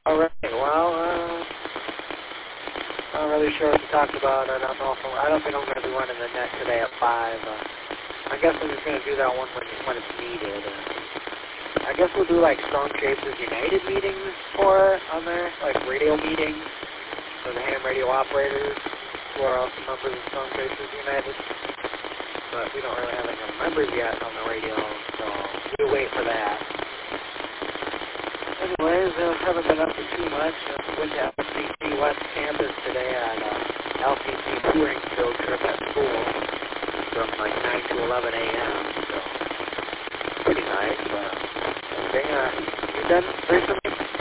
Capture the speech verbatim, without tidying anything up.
Alright, well, uh, I'm not really sure what to talk about. I don't know if I'm, I don't think I'm going to be running the net today at five. Uh, I guess I'm just going to do that one when, when it's needed. Uh, I guess we'll do like Strong Chasers United meetings for on there, like radio meetings for the ham radio operators who are also members of Strong Chasers United. But we don't really have any members yet on the radio, so we'll wait for that. Anyways, I haven't been up to too much. I went to L C C West Campus today at uh, L C C touring field trip at school from like nine to eleven a m So, pretty nice. Uh, okay, uh, you done recently?